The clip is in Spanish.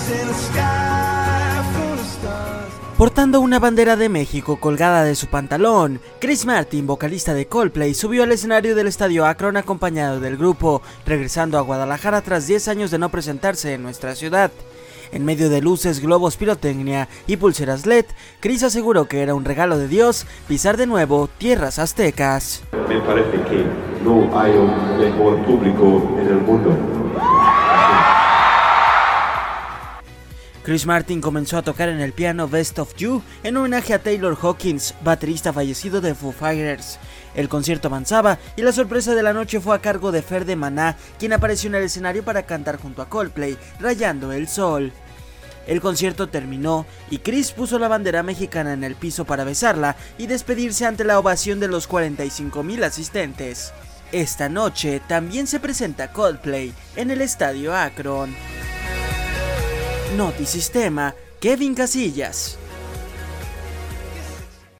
Portando una bandera de México colgada de su pantalón, Chris Martin, vocalista de Coldplay, subió al escenario del Estadio Akron acompañado del grupo, regresando a Guadalajara tras 10 años de no presentarse en nuestra ciudad. En medio de luces, globos, pirotecnia y pulseras LED, Chris aseguró que era un regalo de Dios pisar de nuevo tierras aztecas. Me parece que no hay un mejor público en el mundo. Chris Martin comenzó a tocar en el piano Best of You en homenaje a Taylor Hawkins, baterista fallecido de Foo Fighters. El concierto avanzaba y la sorpresa de la noche fue a cargo de Fer de Maná, quien apareció en el escenario para cantar junto a Coldplay, Rayando el Sol. El concierto terminó y Chris puso la bandera mexicana en el piso para besarla y despedirse ante la ovación de los 45,000 asistentes. Esta noche también se presenta Coldplay en el Estadio Akron. Notisistema, Kevin Casillas.